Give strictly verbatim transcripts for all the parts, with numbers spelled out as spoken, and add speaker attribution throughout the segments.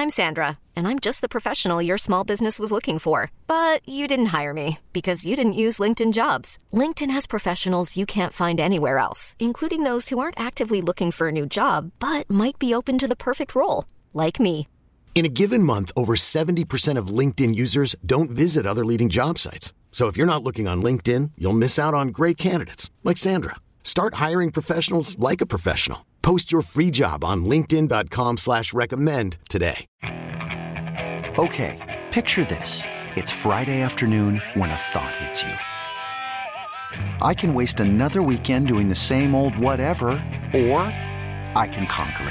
Speaker 1: I'm Sandra, and I'm just the professional your small business was looking for. But you didn't hire me because you didn't use LinkedIn Jobs. LinkedIn has professionals you can't find anywhere else, including those who aren't actively looking for a new job, but might be open to the perfect role, like me.
Speaker 2: In a given month, over seventy percent of LinkedIn users don't visit other leading job sites. So if you're not looking on LinkedIn, you'll miss out on great candidates like Sandra. Start hiring professionals like a professional. Post your free job on linkedin dot com slash recommend today.
Speaker 3: Okay, picture this. It's Friday afternoon when a thought hits you. I can waste another weekend doing the same old whatever, or I can conquer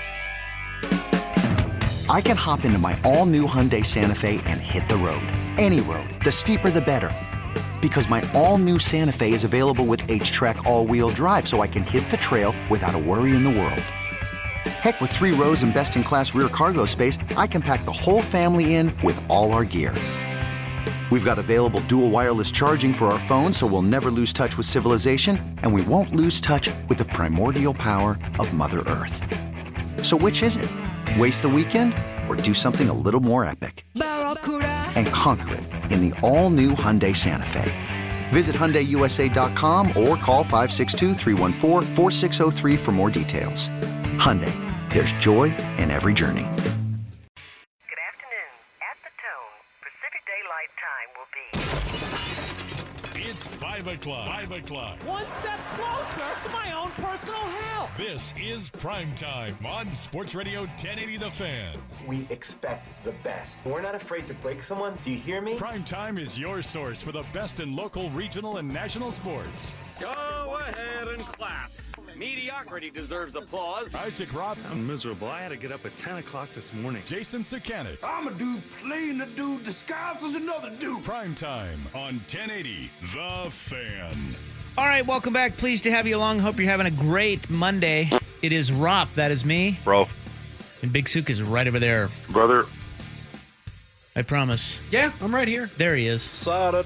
Speaker 3: it. I can hop into my all-new Hyundai Santa Fe and hit the road. Any road. The steeper, the better. Because my all-new Santa Fe is available with H-Track all-wheel drive, so I can hit the trail without a worry in the world. Heck, with three rows and best-in-class rear cargo space, I can pack the whole family in with all our gear. We've got available dual wireless charging for our phones, so we'll never lose touch with civilization, and we won't lose touch with the primordial power of Mother Earth. So which is it? Waste the weekend or do something a little more epic? And conquer it in the all-new Hyundai Santa Fe. Visit Hyundai U S A dot com or call five six two, three one four, four six zero three for more details. Hyundai, there's joy in every journey.
Speaker 4: Good afternoon. At the tone, Pacific Daylight Time will be...
Speaker 5: It's five o'clock. five o'clock.
Speaker 6: One step closer to my own personal hell.
Speaker 5: This is Prime Time on Sports Radio ten eighty The Fan.
Speaker 7: We expect the best. We're not afraid to break someone. Do you hear me?
Speaker 5: Prime Time is your source for the best in local, regional, and national sports.
Speaker 8: Go ahead and clap. Mediocrity deserves applause.
Speaker 5: Isaac Robb.
Speaker 9: I'm miserable. I had to get up at ten o'clock this morning.
Speaker 5: Jason Sakanik.
Speaker 10: I'm a dude playing a dude disguised as another dude.
Speaker 5: Prime Time on ten eighty The Fan.
Speaker 11: All right, welcome back. Pleased to have you along. Hope you're having a great Monday. It is Rop. That is me.
Speaker 9: Bro.
Speaker 11: And Big Sook is right over there.
Speaker 9: Brother.
Speaker 11: I promise.
Speaker 12: Yeah, I'm right here.
Speaker 11: There he is.
Speaker 9: Solid.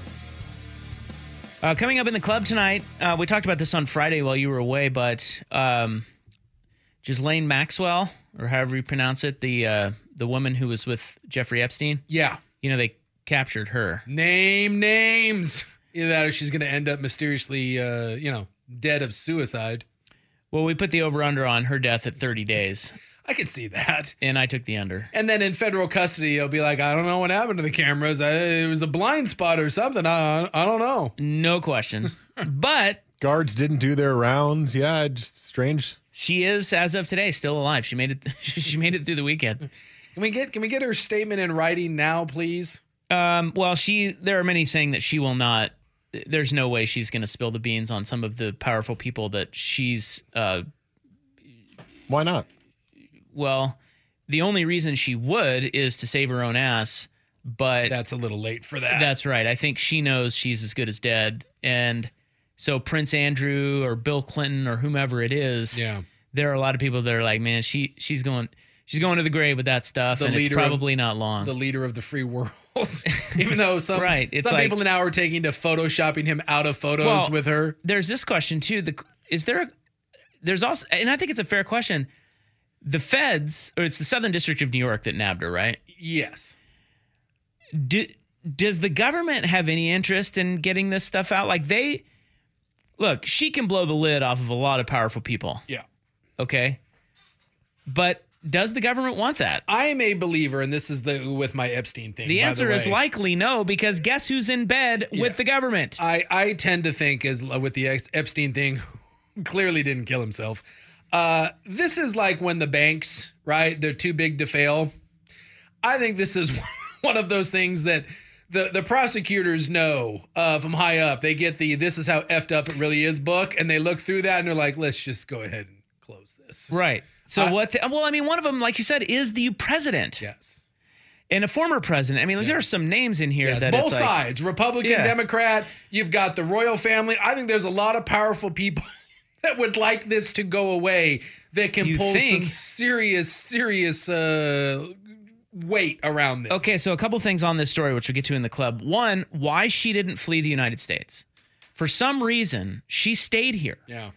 Speaker 11: Uh, coming up in the club tonight, uh, we talked about this on Friday while you were away, but um, Ghislaine Maxwell, or however you pronounce it, the uh, the woman who was with Jeffrey Epstein.
Speaker 12: Yeah.
Speaker 11: You know, they captured her.
Speaker 12: Name names. Either that or she's going to end up mysteriously, uh, you know, dead of suicide.
Speaker 11: Well, we put the over-under on her death at thirty days.
Speaker 12: I can see that.
Speaker 11: And I took the under.
Speaker 12: And then in federal custody, he'll be like, I don't know what happened to the cameras. I, it was a blind spot or something. I, I don't know.
Speaker 11: No question. But
Speaker 13: guards didn't do their rounds. Yeah, just strange.
Speaker 11: She is, as of today, still alive. She made it. She made it through the weekend.
Speaker 12: Can we get Can we get her statement in writing now, please?
Speaker 11: Um, well, she. There are many saying that she will not. There's no way she's going to spill the beans on some of the powerful people that she's. Uh,
Speaker 13: Why not?
Speaker 11: Well, the only reason she would is to save her own ass, but...
Speaker 12: That's a little late for that.
Speaker 11: That's right. I think she knows she's as good as dead. And so Prince Andrew or Bill Clinton or whomever it is,
Speaker 12: yeah.
Speaker 11: There are a lot of people that are like, man, she she's going she's going to the grave with that stuff,
Speaker 12: the
Speaker 11: and it's probably
Speaker 12: of,
Speaker 11: not long.
Speaker 12: The leader of the free world. Even though some,
Speaker 11: right. it's
Speaker 12: some
Speaker 11: like,
Speaker 12: people now are taking to photoshopping him out of photos
Speaker 11: well,
Speaker 12: with her.
Speaker 11: There's this question, too. The, is there... There's also... And I think it's a fair question... The feds, or it's the Southern District of New York that nabbed her, right?
Speaker 12: Yes.
Speaker 11: Do, does the government have any interest in getting this stuff out? Like they, look, she can blow the lid off of a lot of powerful people.
Speaker 12: Yeah.
Speaker 11: Okay. But does the government want that?
Speaker 12: I am a believer, and this is the with my Epstein thing.
Speaker 11: The answer
Speaker 12: the
Speaker 11: is likely no, because guess who's in bed
Speaker 12: yeah.
Speaker 11: with the government?
Speaker 12: I, I tend to think, as with the Epstein thing, clearly didn't kill himself. Uh, this is like when the banks, right? They're too big to fail. I think this is one of those things that the, the prosecutors know uh, from high up. They get the "this is how effed up it really is" book, and they look through that and they're like, let's just go ahead and close this.
Speaker 11: Right. So
Speaker 12: uh,
Speaker 11: what? The, well, I mean, one of them, like you said, is the president.
Speaker 12: Yes.
Speaker 11: And a former president. I mean, like,
Speaker 12: yeah.
Speaker 11: there are some names in here
Speaker 12: yes,
Speaker 11: that
Speaker 12: both
Speaker 11: it's
Speaker 12: sides,
Speaker 11: like,
Speaker 12: Republican,
Speaker 11: yeah.
Speaker 12: Democrat. You've got the royal family. I think there's a lot of powerful people that would like this to go away, that can
Speaker 11: you
Speaker 12: pull
Speaker 11: think?
Speaker 12: some serious, serious uh, weight around this.
Speaker 11: Okay, so a couple things on this story, which we'll get to in the club. One, why she didn't flee the United States. For some reason, she stayed here.
Speaker 12: Yeah.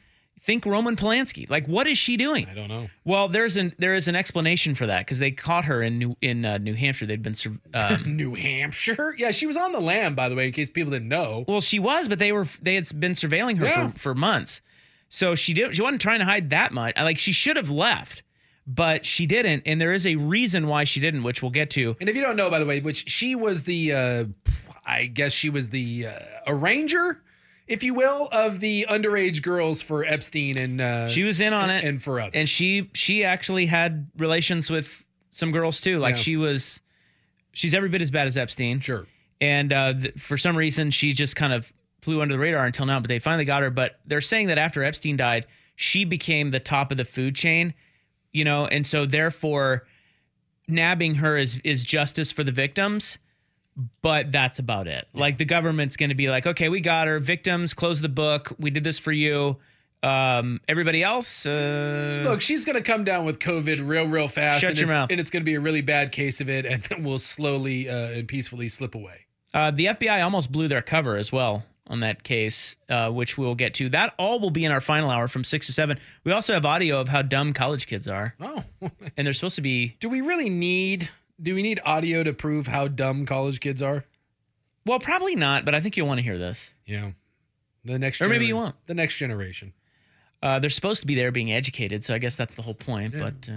Speaker 11: think Roman Polanski. Like, what is she doing?
Speaker 12: I don't know.
Speaker 11: Well, there's an there is an explanation for that because they caught her in New in uh, New Hampshire. They'd been um,
Speaker 12: New Hampshire. Yeah, she was on the lam, by the way, in case people didn't know.
Speaker 11: Well, she was, but they were they had been surveilling her
Speaker 12: Yeah.
Speaker 11: for, for months. So she did. She wasn't trying to hide that much. Like, she should have left, but she didn't. And there is a reason why she didn't, which we'll get to.
Speaker 12: And if you don't know, by the way, which she was the, uh, I guess she was the uh, arranger, if you will, of the underage girls for Epstein and uh,
Speaker 11: She was in on
Speaker 12: and,
Speaker 11: it,
Speaker 12: and for others.
Speaker 11: and she she actually had relations with some girls too. Like
Speaker 12: Yeah.
Speaker 11: she was, she's every bit as bad as Epstein.
Speaker 12: Sure.
Speaker 11: And uh, th- for some reason, she just kind of flew under the radar until now. But they finally got her. But they're saying that after Epstein died, she became the top of the food chain. You know, and so therefore, nabbing her is is justice for the victims. But that's about it. Like, the government's going to be like, okay, we got her. Victims, close the book. We did this for you. Um, everybody else, uh,
Speaker 12: Look, she's going to come down with COVID real, real fast.
Speaker 11: Shut
Speaker 12: and
Speaker 11: your
Speaker 12: it's,
Speaker 11: mouth.
Speaker 12: And it's going to be a really bad case of it, and then we'll slowly uh, and peacefully slip away.
Speaker 11: Uh, the F B I almost blew their cover as well on that case, uh, which we'll get to. That all will be in our final hour from six to seven. We also have audio of how dumb college kids are.
Speaker 12: Oh.
Speaker 11: And they're supposed to be...
Speaker 12: Do we really need... Do we need audio to prove how dumb college kids are?
Speaker 11: Well, probably not, but I think you'll want to hear this.
Speaker 12: Yeah. The next
Speaker 11: Or maybe
Speaker 12: genera-
Speaker 11: you won't.
Speaker 12: The next generation.
Speaker 11: Uh, they're supposed to be there being educated, so I guess that's the whole point.
Speaker 12: Yeah.
Speaker 11: But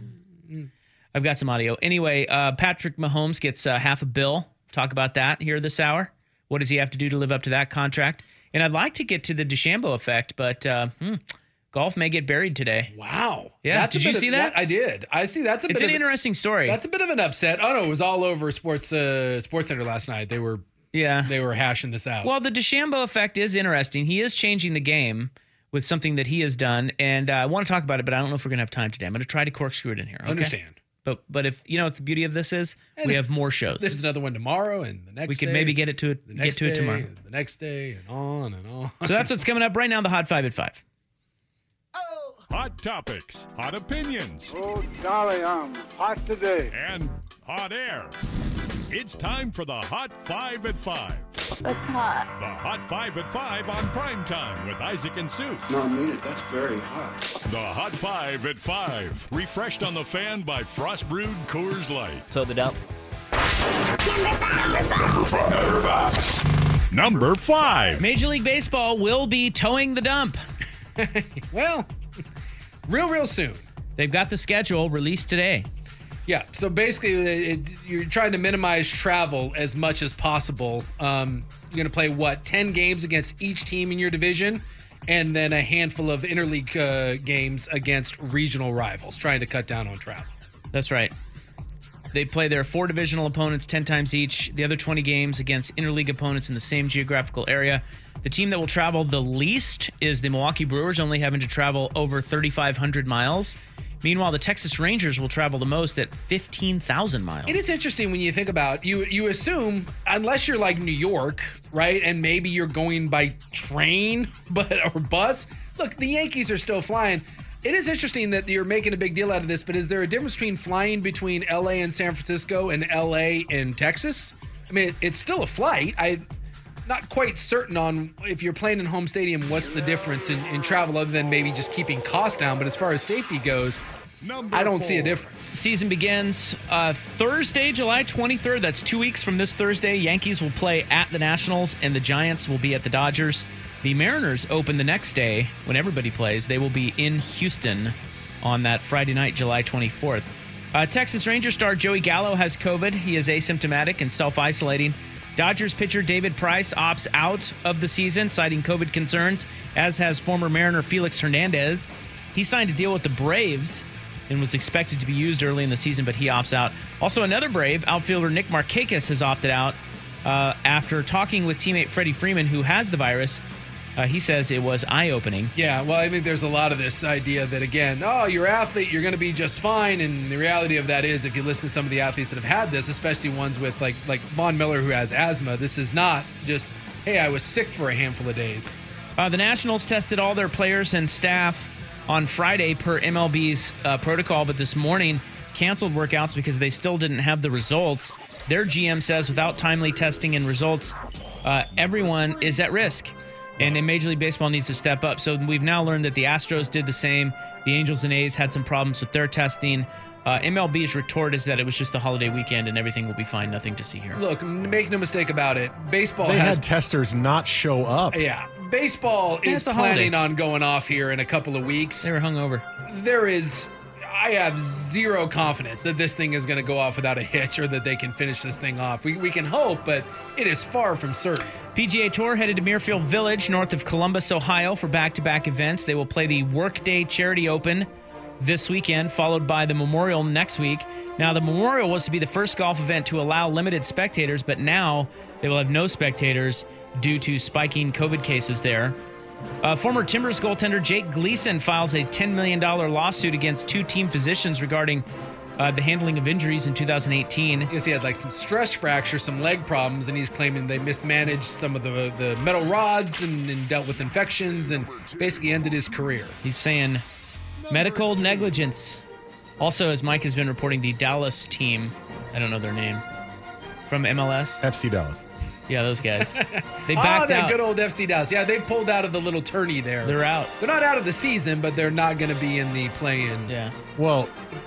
Speaker 11: uh, I've got some audio. Anyway, uh, Patrick Mahomes gets uh, half a bill. Talk about that here this hour. What does he have to do to live up to that contract? And I'd like to get to the DeChambeau effect, but uh, hmm, golf may get buried today.
Speaker 12: Wow.
Speaker 11: Yeah,
Speaker 12: That's a
Speaker 11: did you
Speaker 12: bit
Speaker 11: see
Speaker 12: of,
Speaker 11: that?
Speaker 12: I did. I see. That's a
Speaker 11: It's
Speaker 12: bit
Speaker 11: an
Speaker 12: of,
Speaker 11: interesting story.
Speaker 12: That's a bit of an upset. Oh no, it was all over Sports uh, Sports Center last night. They were
Speaker 11: yeah
Speaker 12: they were hashing this out.
Speaker 11: Well, the DeChambeau effect is interesting. He is changing the game with something that he has done, and uh, I want to talk about it, but I don't know if we're going to have time today. I'm going to try to corkscrew it in here. Okay?
Speaker 12: Understand.
Speaker 11: But but if you know what the beauty of this is,
Speaker 12: And
Speaker 11: we
Speaker 12: if-
Speaker 11: have more shows.
Speaker 12: There's another one tomorrow and the next
Speaker 11: We could
Speaker 12: day,
Speaker 11: maybe get it to it
Speaker 12: the
Speaker 11: get
Speaker 12: next
Speaker 11: to it
Speaker 12: day,
Speaker 11: tomorrow.
Speaker 12: and the next day and on and on.
Speaker 11: So that's what's coming up right now. The Hot Five at Five.
Speaker 5: Hot topics, hot opinions,
Speaker 10: Oh, golly, I'm hot today.
Speaker 5: and hot air. It's time for the Hot Five at Five.
Speaker 14: That's hot.
Speaker 5: The Hot Five at Five on Prime Time with Isaac and Sue.
Speaker 10: No, I mean it. That's very hot.
Speaker 5: The Hot Five at Five. Refreshed on the fan by Frost Brewed Coors Light.
Speaker 15: So the dump.
Speaker 5: Number five. Number five.
Speaker 11: Major League Baseball will be towing the dump.
Speaker 12: Well, real, real soon.
Speaker 11: They've got the schedule released today.
Speaker 12: Yeah, so basically, it, you're trying to minimize travel as much as possible. Um, you're going to play, what, ten games against each team in your division, and then a handful of interleague uh, games against regional rivals, trying to cut down on travel.
Speaker 11: That's right. They play their four divisional opponents ten times each, the other twenty games against interleague opponents in the same geographical area. The team that will travel the least is the Milwaukee Brewers, only having to travel over thirty-five hundred miles. Meanwhile, the Texas Rangers will travel the most at fifteen thousand miles.
Speaker 12: It is interesting when you think about you. You assume, unless you're like New York, right, and maybe you're going by train, but or bus. Look, the Yankees are still flying. It is interesting that you're making a big deal out of this, but is there a difference between flying between L A and San Francisco and L A and Texas? I mean, it, it's still a flight. I'm not quite certain on if you're playing in home stadium, what's the difference in, in travel other than maybe just keeping costs down. But as far as safety goes,
Speaker 5: Number
Speaker 12: I don't
Speaker 5: four.
Speaker 12: see a difference.
Speaker 11: Season begins uh, Thursday, July twenty-third. That's two weeks from this Thursday. Yankees will play at the Nationals, and the Giants will be at the Dodgers. The Mariners open the next day when everybody plays. They will be in Houston on that Friday night, July twenty-fourth. Uh, Texas Rangers star Joey Gallo has COVID. He is asymptomatic and self-isolating. Dodgers pitcher David Price opts out of the season, citing COVID concerns, as has former Mariner Felix Hernandez. He signed a deal with the Braves and was expected to be used early in the season, but he opts out. Also, another Brave, outfielder Nick Markakis, has opted out uh, after talking with teammate Freddie Freeman, who has the virus. Uh, he says it was eye-opening.
Speaker 12: Yeah, well, I think there's a lot of this idea that, again, oh, you're an athlete, you're going to be just fine. And the reality of that is, if you listen to some of the athletes that have had this, especially ones with, like, like Von Miller, who has asthma, this is not just, hey, I was sick for a handful of days.
Speaker 11: Uh, the Nationals tested all their players and staff on Friday per M L B's uh, protocol, but this morning canceled workouts because they still didn't have the results. Their G M says without timely testing and results, uh, everyone is at risk. And then Major League Baseball needs to step up. So we've now learned that the Astros did the same. The Angels and A's had some problems with their testing. Uh, M L B's retort is that it was just a holiday weekend and everything will be fine. Nothing to see here.
Speaker 12: Look, make no mistake about it. Baseball
Speaker 13: they
Speaker 12: has
Speaker 13: had testers not show up.
Speaker 12: Yeah, baseball
Speaker 11: Yeah,
Speaker 12: is
Speaker 11: it's a
Speaker 12: planning
Speaker 11: holiday.
Speaker 12: on going off here in a couple of weeks.
Speaker 11: They were hungover.
Speaker 12: There is, I have zero confidence that this thing is going to go off without a hitch or that they can finish this thing off. We, we can hope, but it is far from certain.
Speaker 11: P G A Tour headed to Muirfield Village, north of Columbus, Ohio, for back-to-back events. They will play the Workday Charity Open this weekend, followed by the Memorial next week. Now, the Memorial was to be the first golf event to allow limited spectators, but now they will have no spectators due to spiking COVID cases there. Uh, former Timbers goaltender Jake Gleason files a ten million dollars lawsuit against two team physicians regarding uh, the handling of injuries in two thousand eighteen.
Speaker 12: Because he had like some stress fracture, some leg problems, and he's claiming they mismanaged some of the, the metal rods and, and dealt with infections and basically ended his career.
Speaker 11: He's saying medical negligence. Also, as Mike has been reporting, the Dallas team, I don't know their name, from M L S.
Speaker 13: F C Dallas.
Speaker 11: Yeah, those guys. They
Speaker 12: oh,
Speaker 11: backed
Speaker 12: that
Speaker 11: out.
Speaker 12: good old F C Dallas. Yeah, they pulled out of the little tourney there.
Speaker 11: They're out.
Speaker 12: They're not out of the season, but they're not going to be in the play-in.
Speaker 11: Yeah.
Speaker 13: Well,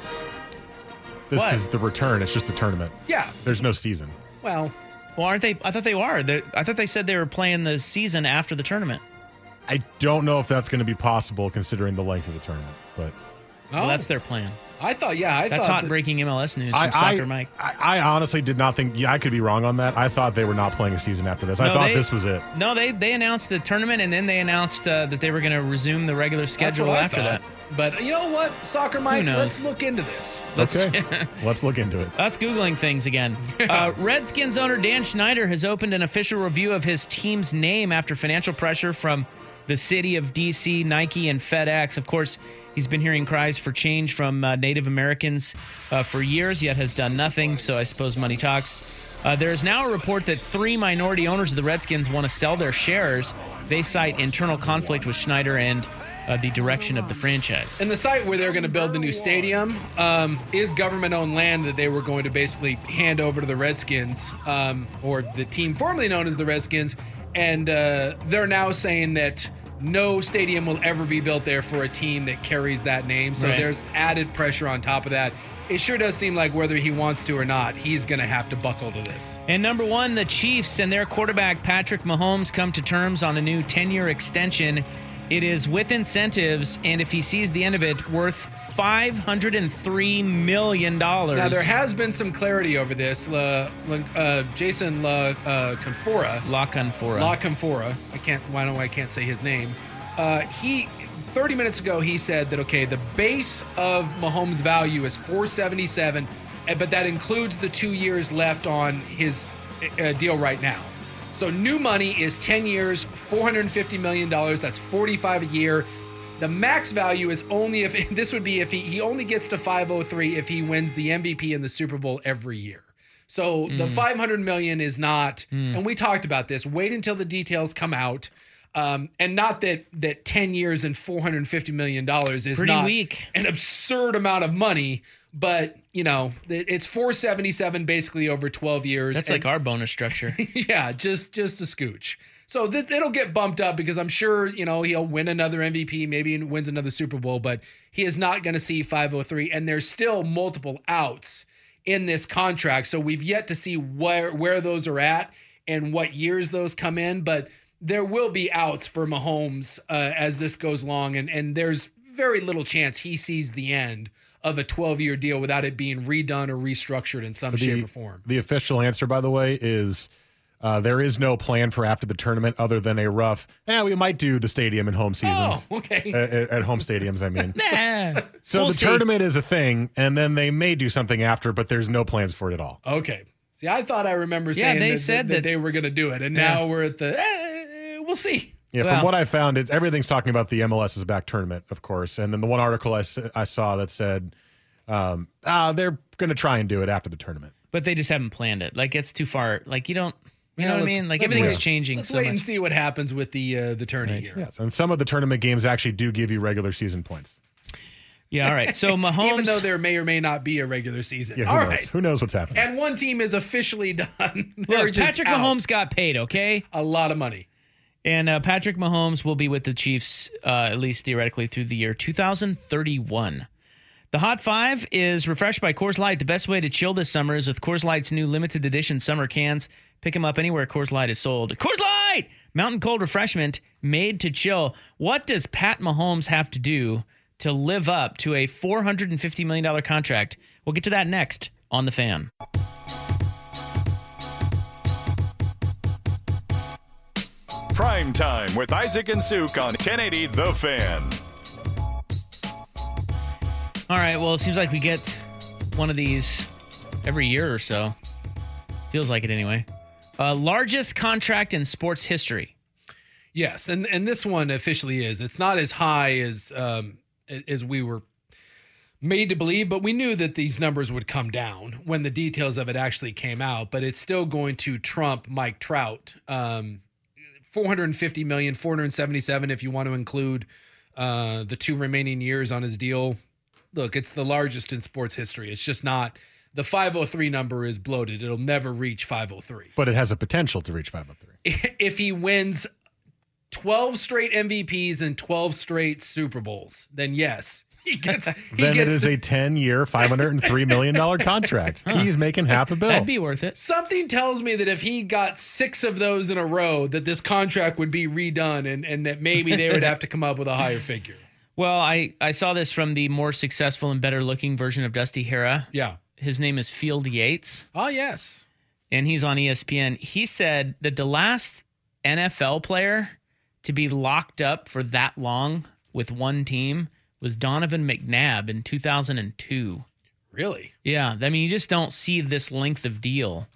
Speaker 13: this
Speaker 12: What?
Speaker 13: is the return. It's just a tournament.
Speaker 12: Yeah.
Speaker 13: There's no season.
Speaker 12: Well,
Speaker 11: Well, aren't they? I thought they were. They're, I thought they said they were playing the season after the tournament.
Speaker 13: I don't know if that's going to be possible considering the length of the tournament, but
Speaker 11: Well, that's their plan.
Speaker 12: I thought, yeah, I
Speaker 11: That's
Speaker 12: thought
Speaker 11: hot
Speaker 12: that-
Speaker 11: breaking M L S news from
Speaker 13: I,
Speaker 11: Soccer
Speaker 13: I,
Speaker 11: Mike.
Speaker 13: I, I honestly did not think. Yeah, I could be wrong on that. I thought they were not playing a season after this. I
Speaker 11: No,
Speaker 13: thought
Speaker 11: they-
Speaker 13: this was it.
Speaker 11: No, they they announced the tournament and then they announced uh, that they were going to resume the regular
Speaker 12: That's
Speaker 11: schedule
Speaker 12: what I
Speaker 11: after
Speaker 12: thought.
Speaker 11: that.
Speaker 12: But you know what, Soccer Mike,
Speaker 11: knows?
Speaker 12: let's look into this.
Speaker 11: Let's
Speaker 13: Okay, let's look into it.
Speaker 11: Us Googling things again. Uh, Redskins owner Dan Snyder has opened an official review of his team's name after financial pressure from the city of D C, Nike, and FedEx. Of course, he's been hearing cries for change from uh, Native Americans uh, for years, yet has done nothing, so I suppose money talks. Uh, there is now a report that three minority owners of the Redskins want to sell their shares. They cite internal conflict with Schneider and uh, the direction of the franchise.
Speaker 12: And the site where they're going to build the new stadium um, is government-owned land that they were going to basically hand over to the Redskins, um, or the team formerly known as the Redskins. And uh, they're now saying that no stadium will ever be built there for a team that carries that name. So
Speaker 11: Right.
Speaker 12: there's added pressure on top of that. It sure does seem like whether he wants to or not, he's going to have to buckle to this.
Speaker 11: And number one, the Chiefs and their quarterback Patrick Mahomes come to terms on a new ten-year extension. It is with incentives, and if he sees the end of it, worth five hundred three million dollars.
Speaker 12: Now, there has been some clarity over this. La, La, uh, Jason La uh, Canfora.
Speaker 11: La Canfora.
Speaker 12: La Canfora. I can't, why don't I can't say his name. Uh, he, thirty minutes ago, he said that, okay, the base of Mahomes' value is four seventy-seven, eh, but that includes the two years left on his uh, deal right now. So new money is ten years, four hundred fifty million dollars. That's forty-five a year. The max value is only if this would be if he, he only gets to five oh three if he wins the M V P and the Super Bowl every year. So the
Speaker 11: Mm.
Speaker 12: five hundred million is not,
Speaker 11: Mm.
Speaker 12: and we talked about this. Wait until the details come out. Um, and not that that ten years and four hundred fifty million dollars is
Speaker 11: Pretty
Speaker 12: not
Speaker 11: weak.
Speaker 12: an absurd amount of money, but you know, it- it's four seventy-seven basically over twelve years.
Speaker 11: That's
Speaker 12: And-
Speaker 11: like our bonus structure.
Speaker 12: yeah, just just a scooch. So th- it'll get bumped up because I'm sure, you know, he'll win another M V P, maybe wins another Super Bowl, but he is not going to see five oh three, and there's still multiple outs in this contract. So we've yet to see where where those are at and what years those come in, but there will be outs for Mahomes uh, as this goes along, and and there's very little chance he sees the end of a twelve-year deal without it being redone or restructured in some
Speaker 13: The,
Speaker 12: shape or form.
Speaker 13: the official answer, by the way, is uh, there is no plan for after the tournament other than a rough, eh, we might do the stadium in home seasons.
Speaker 12: Oh, okay.
Speaker 13: At, at- at home stadiums, I mean.
Speaker 11: Nah.
Speaker 13: So
Speaker 11: We'll
Speaker 13: the
Speaker 11: see.
Speaker 13: tournament is a thing, and then they may do something after, but there's no plans for it at all.
Speaker 12: Okay. See, I thought I remember
Speaker 11: Yeah,
Speaker 12: saying
Speaker 11: they
Speaker 12: that,
Speaker 11: said
Speaker 12: that,
Speaker 11: that-
Speaker 12: they were going to do it, and
Speaker 11: Yeah.
Speaker 12: now we're at the. Eh, we'll see.
Speaker 13: Yeah,
Speaker 11: Well-
Speaker 13: from what I found, it's everything's talking about the M L S is back tournament, of course. And then the one article I, s- I saw that said um, ah, they're going to try and do it after the tournament.
Speaker 11: But they just haven't planned it. Like, it's too far. Like, you don't, you
Speaker 12: Yeah,
Speaker 11: know what I
Speaker 12: let's-
Speaker 11: mean? Like,
Speaker 12: let's
Speaker 11: everything's
Speaker 12: wait-
Speaker 11: changing
Speaker 12: Let's
Speaker 11: so
Speaker 12: wait
Speaker 11: much.
Speaker 12: and see what happens with the uh, the tourney here.
Speaker 13: Yes, and some of the tournament games actually do give you regular season points.
Speaker 11: Yeah, all right. So Mahomes.
Speaker 12: Even though there may or may not be a regular season.
Speaker 13: Yeah, who
Speaker 12: All
Speaker 13: knows?
Speaker 12: right.
Speaker 13: Who knows what's happening?
Speaker 12: And one team is officially done. They're
Speaker 11: Look,
Speaker 12: just
Speaker 11: Patrick
Speaker 12: out.
Speaker 11: Mahomes got paid, okay?
Speaker 12: A lot of money.
Speaker 11: And uh, Patrick Mahomes will be with the Chiefs, uh, at least theoretically, through the year two thousand thirty-one. The Hot Five is refreshed by Coors Light. The best way to chill this summer is with Coors Light's new limited edition summer cans. Pick them up anywhere Coors Light is sold. Coors Light! Mountain cold refreshment made to chill. What does Pat Mahomes have to do to live up to a four hundred fifty million dollars contract? We'll get to that next on The Fan.
Speaker 5: Prime Time with Isaac and Suk on ten eighty The Fan.
Speaker 11: All right, well, it seems like we get one of these every year or so. Feels like it anyway. Uh, largest contract in sports history.
Speaker 12: Yes, and, and this one officially is. It's not as high as um, as we were made to believe, but we knew that these numbers would come down when the details of it actually came out. But it's still going to trump Mike Trout. Um, four hundred fifty million dollars, four hundred seventy-seven if you want to include uh, the two remaining years on his deal. Look, it's the largest in sports history. It's just not. The five oh three number is bloated. It'll never reach five oh three.
Speaker 13: But it has a potential to reach five oh three.
Speaker 12: If he wins twelve straight M V Ps and twelve straight Super Bowls, then yes, he gets. He
Speaker 13: then
Speaker 12: gets
Speaker 13: it is
Speaker 12: the,
Speaker 13: a ten-year, five hundred three million dollars contract. Huh. He's making half a bill.
Speaker 11: That'd be worth it.
Speaker 12: Something tells me that if he got six of those in a row, that this contract would be redone and, and that maybe they would have to come up with a higher figure.
Speaker 11: Well, I, I saw this from the more successful and better-looking version of Dusty Hera.
Speaker 12: Yeah.
Speaker 11: His name is Field Yates.
Speaker 12: Oh, yes.
Speaker 11: And he's on E S P N. He said that the last N F L player to be locked up for that long with one team was Donovan McNabb in two thousand two.
Speaker 12: Really?
Speaker 11: Yeah. I mean, you just don't see this length of deal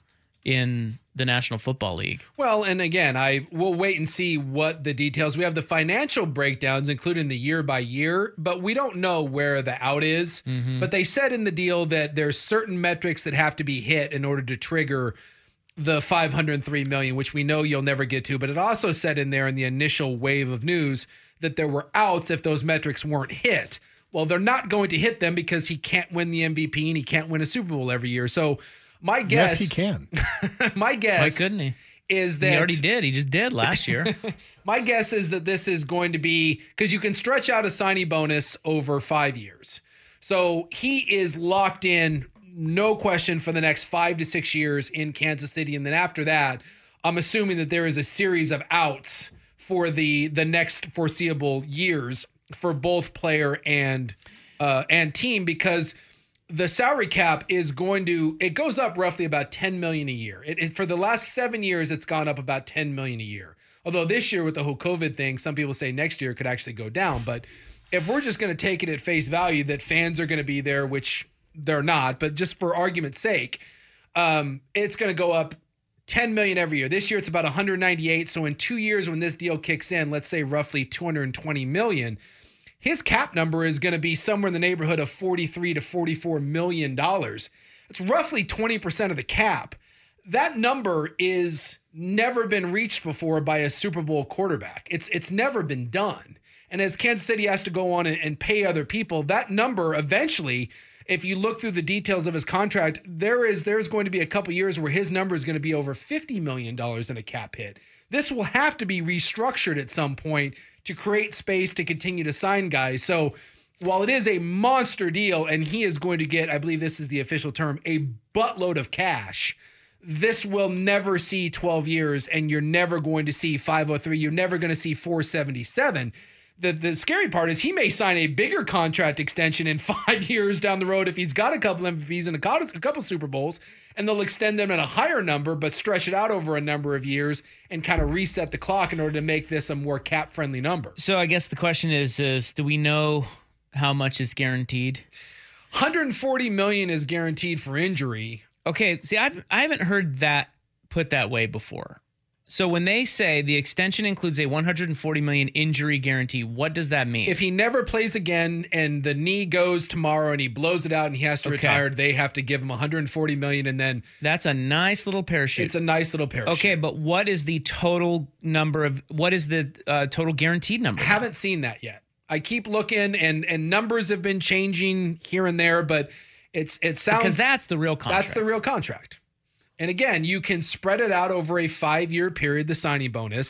Speaker 11: in the National Football League.
Speaker 12: Well, and again, I will wait and see what the details. We have the financial breakdowns, including the year by year, but we don't know where the out is. Mm-hmm. But they said in the deal that there's certain metrics that have to be hit in order to trigger the five hundred three million, which we know you'll never get to. But it also said in there in the initial wave of news that there were outs if those metrics weren't hit. Well, they're not going to hit them because he can't win the M V P and he can't win a Super Bowl every year. So my guess,
Speaker 13: yes, he can.
Speaker 12: my guess,
Speaker 11: why couldn't he?
Speaker 12: Is that
Speaker 11: he already did? He just did last year.
Speaker 12: My guess is that this is going to be because you can stretch out a signing bonus over five years. So he is locked in, no question, for the next five to six years in Kansas City, and then after that, I'm assuming that there is a series of outs for the the next foreseeable years for both player and uh, and team because the salary cap is going to, it goes up roughly about ten million dollars a year. It, it, for the last seven years, it's gone up about ten million dollars a year. Although this year with the whole COVID thing, some people say next year could actually go down. But if we're just going to take it at face value that fans are going to be there, which they're not, but just for argument's sake, um, it's going to go up ten million dollars every year. This year it's about one hundred ninety-eight. So in two years when this deal kicks in, let's say roughly two hundred twenty million dollars, his cap number is going to be somewhere in the neighborhood of forty-three to forty-four million dollars. It's roughly twenty percent of the cap. That number is never been reached before by a Super Bowl quarterback. It's it's never been done. And as Kansas City has to go on and, and pay other people, that number eventually, if you look through the details of his contract, there is there's going to be a couple years where his number is going to be over fifty million dollars in a cap hit. This will have to be restructured at some point to create space to continue to sign guys. So while it is a monster deal and he is going to get, I believe this is the official term, a buttload of cash, this will never see twelve years and you're never going to see five oh three. You're never going to see four seventy-seven. The, the scary part is he may sign a bigger contract extension in five years down the road if he's got a couple M V Ps and a couple, a couple Super Bowls, and they'll extend them at a higher number, but stretch it out over a number of years and kind of reset the clock in order to make this a more cap-friendly number.
Speaker 11: So I guess the question is, is do we know how much is guaranteed?
Speaker 12: one hundred forty million dollars is guaranteed for injury.
Speaker 11: Okay, see, I've, I haven't heard that put that way before. So when they say the extension includes a one hundred forty million dollars injury guarantee, what does that mean?
Speaker 12: If he never plays again and the knee goes tomorrow and he blows it out and he has to okay. retire, they have to give him one hundred forty million dollars and then...
Speaker 11: That's a nice little parachute.
Speaker 12: It's a nice little parachute.
Speaker 11: Okay, but what is the total number of... What is the uh, total guaranteed number?
Speaker 12: I haven't seen that yet. I keep looking and and numbers have been changing here and there, but it's it sounds...
Speaker 11: Because that's the real contract.
Speaker 12: That's the real contract. And again, you can spread it out over a five-year period, the signing bonus,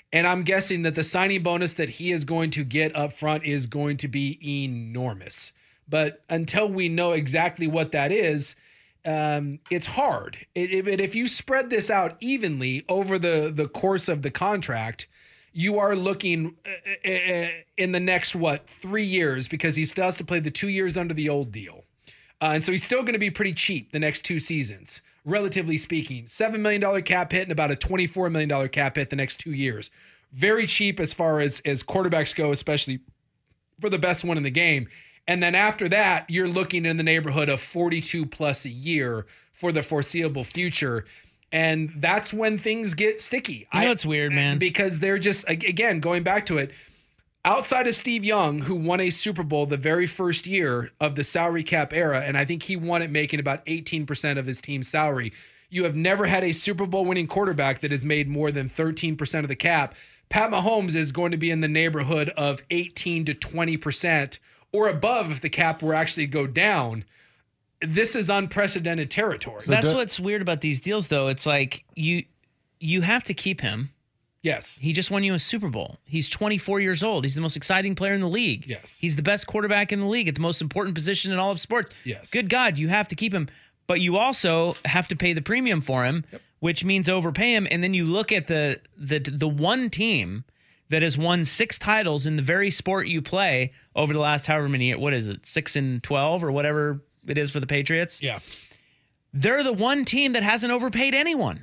Speaker 12: And I'm guessing that the signing bonus that he is going to get up front is going to be enormous. But until we know exactly what that is, um, it's hard. It, it, if you spread this out evenly over the, the course of the contract, you are looking uh, uh, in the next, what, three years, because he still has to play the two years under the old deal. Uh, and so he's still going to be pretty cheap the next two seasons, relatively speaking. seven million dollars cap hit and about a twenty-four million dollars cap hit the next two years. Very cheap as far as, as quarterbacks go, especially for the best one in the game. And then after that, you're looking in the neighborhood of forty-two plus a year for the foreseeable future. And that's when things get sticky.
Speaker 11: You know, it's weird, man.
Speaker 12: Because they're just, again, going back to it, outside of Steve Young, who won a Super Bowl the very first year of the salary cap era, and I think he won it making about eighteen percent of his team's salary, you have never had a Super Bowl winning quarterback that has made more than thirteen percent of the cap. Pat Mahomes is going to be in the neighborhood of eighteen to twenty percent or above if the cap were actually to go down. This is unprecedented territory.
Speaker 11: So That's what's weird about these deals, though. It's like you you have to keep him.
Speaker 12: Yes.
Speaker 11: He just won you a Super Bowl. He's twenty-four years old. He's the most exciting player in the league.
Speaker 12: Yes.
Speaker 11: He's the best quarterback in the league at the most important position in all of sports.
Speaker 12: Yes.
Speaker 11: Good God, you have to keep him. But you also have to pay the premium for him, yep. which means overpay him. And then you look at the the the one team that has won six titles in the very sport you play over the last however many, what is it, six and twelve or whatever it is for the Patriots?
Speaker 12: Yeah.
Speaker 11: They're the one team that hasn't overpaid anyone.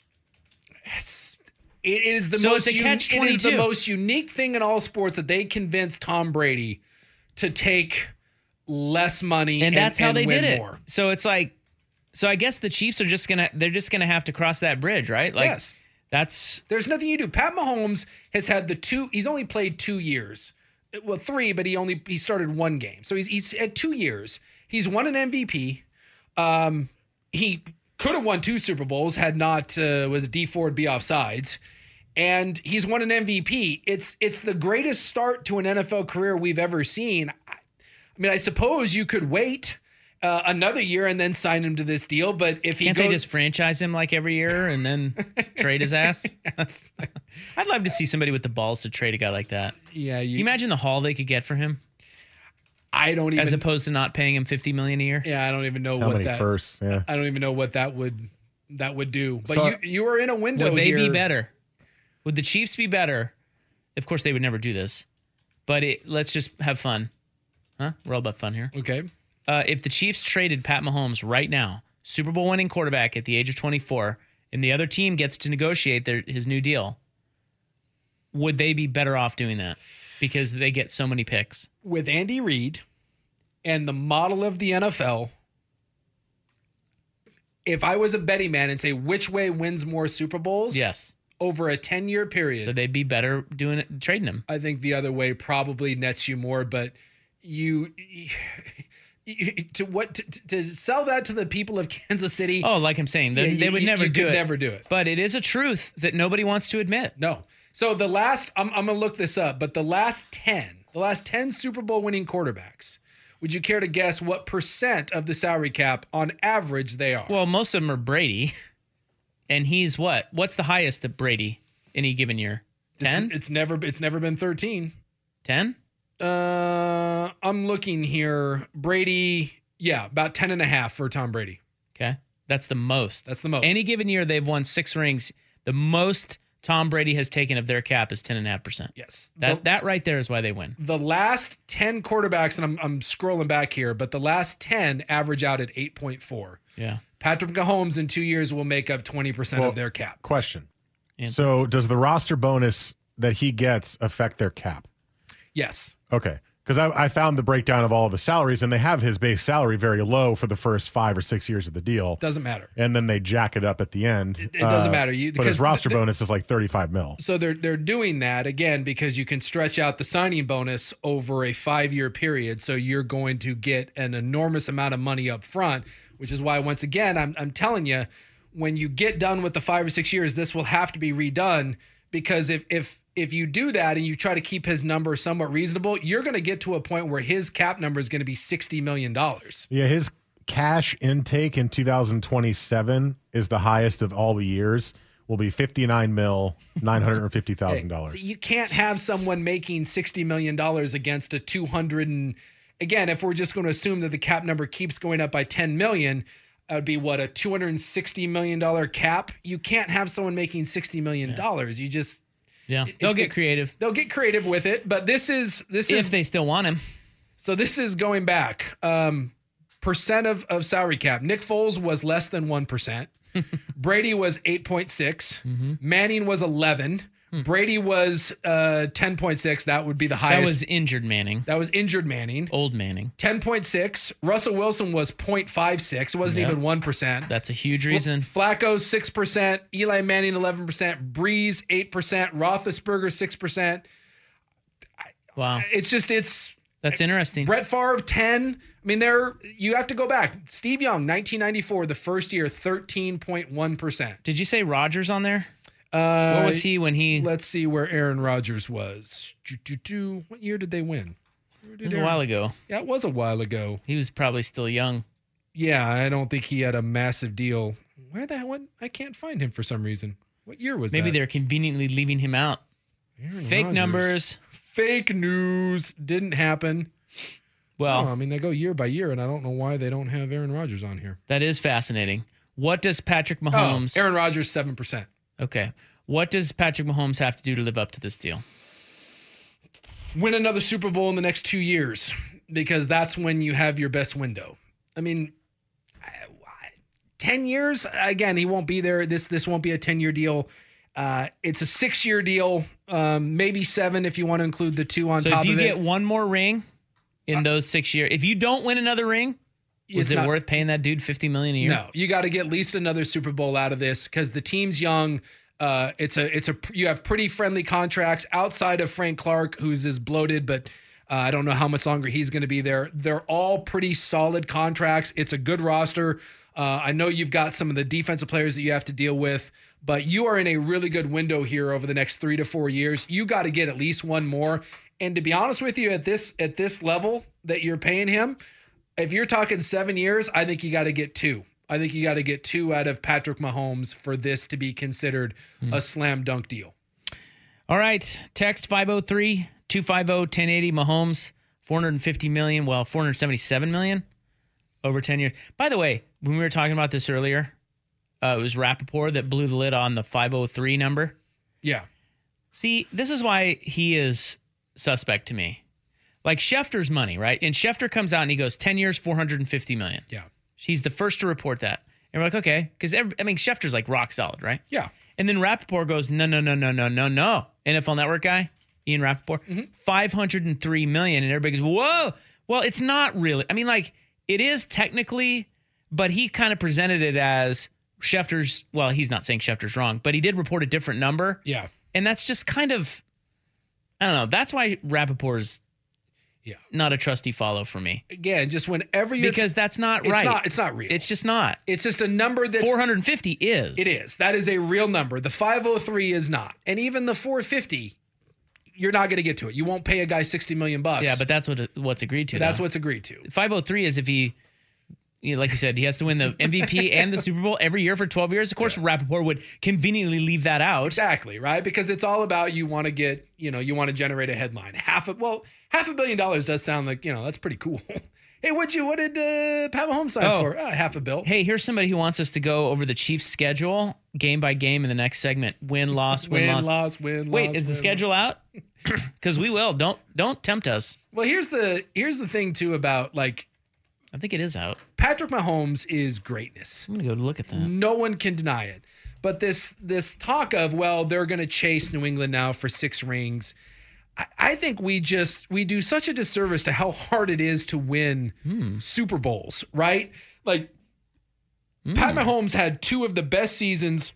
Speaker 12: It's, it is the
Speaker 11: so
Speaker 12: most
Speaker 11: it's a catch
Speaker 12: un- it is the
Speaker 11: twenty-two.
Speaker 12: most unique thing in all sports that they convinced Tom Brady to take less money
Speaker 11: and that's
Speaker 12: and,
Speaker 11: how
Speaker 12: and
Speaker 11: they
Speaker 12: win
Speaker 11: did it.
Speaker 12: More.
Speaker 11: So it's like, so I guess the Chiefs are just gonna they're just gonna have to cross that bridge, right? Like,
Speaker 12: yes.
Speaker 11: That's
Speaker 12: there's nothing you do. Pat Mahomes has had the two. He's only played two years, well, three, but he only he started one game. So he's he's at two years. He's won an M V P. Um, he could have won two Super Bowls had not uh, was D Ford be offsides, and he's won an M V P. It's it's the greatest start to an N F L career we've ever seen. I, I mean, I suppose you could wait Uh, another year and then sign him to this deal. But if he
Speaker 11: can't
Speaker 12: goes,
Speaker 11: they just franchise him like every year and then trade his ass? I'd love to see somebody with the balls to trade a guy like that.
Speaker 12: Yeah, you,
Speaker 11: you imagine the haul they could get for him.
Speaker 12: I don't even,
Speaker 11: as opposed to not paying him fifty million a year.
Speaker 12: Yeah, I don't even know
Speaker 13: How
Speaker 12: what
Speaker 13: many
Speaker 12: that.
Speaker 13: firsts, yeah.
Speaker 12: I don't even know what that would that would do. But
Speaker 13: So-
Speaker 12: you you are in a window.
Speaker 11: Would they
Speaker 12: here.
Speaker 11: be better? Would the Chiefs be better? Of course, they would never do this. But it, let's just have fun, huh? We're all about fun here.
Speaker 12: Okay.
Speaker 11: Uh, if the Chiefs traded Pat Mahomes right now, Super Bowl winning quarterback at the age of twenty-four, and the other team gets to negotiate their his new deal, would they be better off doing that? Because they get so many picks.
Speaker 12: With Andy Reid and the model of the N F L, if I was a betting man and say which way wins more Super Bowls,
Speaker 11: yes,
Speaker 12: over a ten-year period,
Speaker 11: so they'd be better doing it, trading him.
Speaker 12: I think the other way probably nets you more, but you. To what to, to sell that to the people of Kansas City?
Speaker 11: Oh, like I'm saying, they,
Speaker 12: yeah,
Speaker 11: they would
Speaker 12: you,
Speaker 11: never
Speaker 12: you
Speaker 11: do
Speaker 12: could
Speaker 11: it.
Speaker 12: Never do it.
Speaker 11: But it is a truth that nobody wants to admit.
Speaker 12: No. So the last, I'm, I'm gonna look this up, but the last ten, the last ten Super Bowl winning quarterbacks, would you care to guess what percent of the salary cap on average they are?
Speaker 11: Well, most of them are Brady, and he's what? What's the highest that Brady any given year? Ten?
Speaker 12: It's, it's never, it's never been thirteen.
Speaker 11: Ten?
Speaker 12: Uh, I'm looking here. Brady. Yeah, about ten and a half for Tom Brady.
Speaker 11: Okay. That's the most.
Speaker 12: That's the most.
Speaker 11: Any given year, they've won six rings. The most Tom Brady has taken of their cap is ten point five percent.
Speaker 12: Yes.
Speaker 11: That
Speaker 12: the,
Speaker 11: that right there is why they win.
Speaker 12: The last ten quarterbacks, and I'm, I'm scrolling back here, but the last ten average out at eight point four.
Speaker 11: Yeah.
Speaker 12: Patrick Mahomes in two years will make up twenty percent
Speaker 13: Well,
Speaker 12: of their cap.
Speaker 13: Question.
Speaker 11: Answer.
Speaker 13: So does the roster bonus that he gets affect their cap?
Speaker 12: Yes.
Speaker 13: Okay. Because I, I found the breakdown of all of the salaries, and they have his base salary very low for the first five or six years of the deal.
Speaker 12: Doesn't matter.
Speaker 13: And then they jack it up at the end.
Speaker 12: It, it doesn't
Speaker 13: uh,
Speaker 12: matter. You,
Speaker 13: but his
Speaker 12: because
Speaker 13: roster
Speaker 12: the,
Speaker 13: bonus is like thirty-five mil.
Speaker 12: So they're they're doing that again because you can stretch out the signing bonus over a five-year period. So you're going to get an enormous amount of money up front, which is why once again I'm I'm telling you, when you get done with the five or six years, this will have to be redone, because if if if you do that and you try to keep his number somewhat reasonable, you're going to get to a point where his cap number is going to be sixty million dollars.
Speaker 13: Yeah, his cash intake in two thousand twenty-seven is the highest of all the years, will be fifty-nine mil, nine hundred fifty thousand dollars.
Speaker 12: So you can't have someone making sixty million dollars against a two hundred and again, if we're just going to assume that the cap number keeps going up by ten million, that would be what, a two hundred sixty million dollars cap. You can't have someone making sixty million dollars. Yeah. You just
Speaker 11: Yeah.
Speaker 12: It,
Speaker 11: they'll
Speaker 12: it,
Speaker 11: get creative.
Speaker 12: They'll get creative with it, but this is this
Speaker 11: if
Speaker 12: is
Speaker 11: if they still want him.
Speaker 12: So this is going back. Um percent of, of salary cap. Nick Foles was less than one percent. Brady was eight point six. Mm-hmm. Manning was eleven. Hmm. Brady was uh, ten point six. That would be the highest.
Speaker 11: That was injured Manning.
Speaker 12: That was injured Manning.
Speaker 11: Old Manning.
Speaker 12: ten point six. Russell Wilson was zero point five six. It wasn't yep. even one percent.
Speaker 11: That's a huge reason.
Speaker 12: Flacco, six percent. Eli Manning, eleven percent. Breeze, eight percent. Roethlisberger, six percent.
Speaker 11: Wow.
Speaker 12: It's just, it's.
Speaker 11: That's interesting.
Speaker 12: Brett Favre, ten. I mean, there you have to go back. Steve Young, nineteen ninety-four, the first year, thirteen point one percent.
Speaker 11: Did you say Rodgers on there?
Speaker 12: Uh,
Speaker 11: what was he when he?
Speaker 12: Let's see where Aaron Rodgers was. What year did they win?
Speaker 11: Did it was Aaron... a while ago.
Speaker 12: Yeah, it was a while ago.
Speaker 11: He was probably still young.
Speaker 12: Yeah, I don't think he had a massive deal. Where the hell? I can't find him for some reason. What year was
Speaker 11: Maybe
Speaker 12: that?
Speaker 11: Maybe they're conveniently leaving him out.
Speaker 12: Aaron
Speaker 11: Fake
Speaker 12: Rodgers.
Speaker 11: numbers.
Speaker 12: Fake news. Didn't happen.
Speaker 11: Well,
Speaker 12: oh, I mean, they go year by year, and I don't know why they don't have Aaron Rodgers on here.
Speaker 11: That is fascinating. What does Patrick Mahomes...
Speaker 12: Oh, Aaron Rodgers, seven percent.
Speaker 11: Okay. What does Patrick Mahomes have to do to live up to this deal?
Speaker 12: Win another Super Bowl in the next two years, because that's when you have your best window. I mean, ten years? Again, he won't be there. This this won't be a ten-year deal. Uh, it's a six-year deal, um, maybe seven if you want to include the two on
Speaker 11: so
Speaker 12: top of it.
Speaker 11: So if you get one more ring... in those six years, if you don't win another ring, is it not worth paying that dude fifty million dollars a year?
Speaker 12: No, you got to get at least another Super Bowl out of this because the team's young. Uh, it's a, it's a, you have pretty friendly contracts outside of Frank Clark, who's as bloated, but uh, I don't know how much longer he's going to be there. They're all pretty solid contracts. It's a good roster. Uh, I know you've got some of the defensive players that you have to deal with, but you are in a really good window here over the next three to four years. You got to get at least one more. And to be honest with you, at this at this level that you're paying him, if you're talking seven years, I think you got to get two. I think you got to get two out of Patrick Mahomes for this to be considered hmm. a slam dunk deal.
Speaker 11: All right. Text five oh three, two five oh, one oh eight oh. Mahomes, four hundred fifty million dollars, well, four hundred seventy-seven million dollars over ten years. By the way, when we were talking about this earlier, uh, it was Rappaport that blew the lid on the five oh three number.
Speaker 12: Yeah.
Speaker 11: See, this is why he is suspect to me. Like Schefter's money, right? And Schefter comes out and he goes ten years, four hundred fifty million.
Speaker 12: Yeah.
Speaker 11: He's the first to report that. And we're like, okay, because I mean, Schefter's like rock solid, right?
Speaker 12: Yeah.
Speaker 11: And then Rappaport goes, no, no, no, no, no, no, no. N F L Network guy, Ian Rappaport, mm-hmm. five hundred three million. And everybody goes, whoa. Well, it's not really. I mean, like, it is technically, but he kind of presented it as Schefter's, well, he's not saying Schefter's wrong, but he did report a different number.
Speaker 12: Yeah.
Speaker 11: And that's just kind of, I don't know. That's why Rappaport's
Speaker 12: yeah.
Speaker 11: not a trusty follow for me.
Speaker 12: Again, just whenever you're...
Speaker 11: Because that's not
Speaker 12: it's
Speaker 11: right.
Speaker 12: Not, it's not real.
Speaker 11: It's just not.
Speaker 12: It's just a number that's...
Speaker 11: four hundred fifty is.
Speaker 12: It is. That is a real number. The five oh three is not. And even the four fifty, you're not going to get to it. You won't pay a guy sixty million bucks.
Speaker 11: Yeah, but that's what what's agreed to.
Speaker 12: But that's
Speaker 11: though.
Speaker 12: what's agreed to.
Speaker 11: five oh three is if he... You know, like you said, he has to win the M V P and the Super Bowl every year for twelve years. Of course, yeah. Rappaport would conveniently leave that out.
Speaker 12: Exactly, right? Because it's all about you want to get, you know, you want to generate a headline. Half a, well, half a billion dollars does sound like, you know, that's pretty cool. Hey, what'd you, what did uh, Pat Mahomes sign
Speaker 11: oh.
Speaker 12: for? Uh, half a bill.
Speaker 11: Hey, here's somebody who wants us to go over the Chiefs' schedule game by game in the next segment. Win, loss, win,
Speaker 12: win
Speaker 11: loss.
Speaker 12: loss, win,
Speaker 11: Wait,
Speaker 12: loss,
Speaker 11: is the
Speaker 12: win,
Speaker 11: schedule
Speaker 12: loss.
Speaker 11: out? Because we will. Don't don't tempt us.
Speaker 12: Well, here's the here's the thing too about like.
Speaker 11: I think it is out.
Speaker 12: Patrick Mahomes is greatness.
Speaker 11: I'm gonna go look at that.
Speaker 12: No one can deny it. But this this talk of, well, they're gonna chase New England now for six rings. I, I think we just we do such a disservice to how hard it is to win hmm. Super Bowls, right? Like hmm. Pat Mahomes had two of the best seasons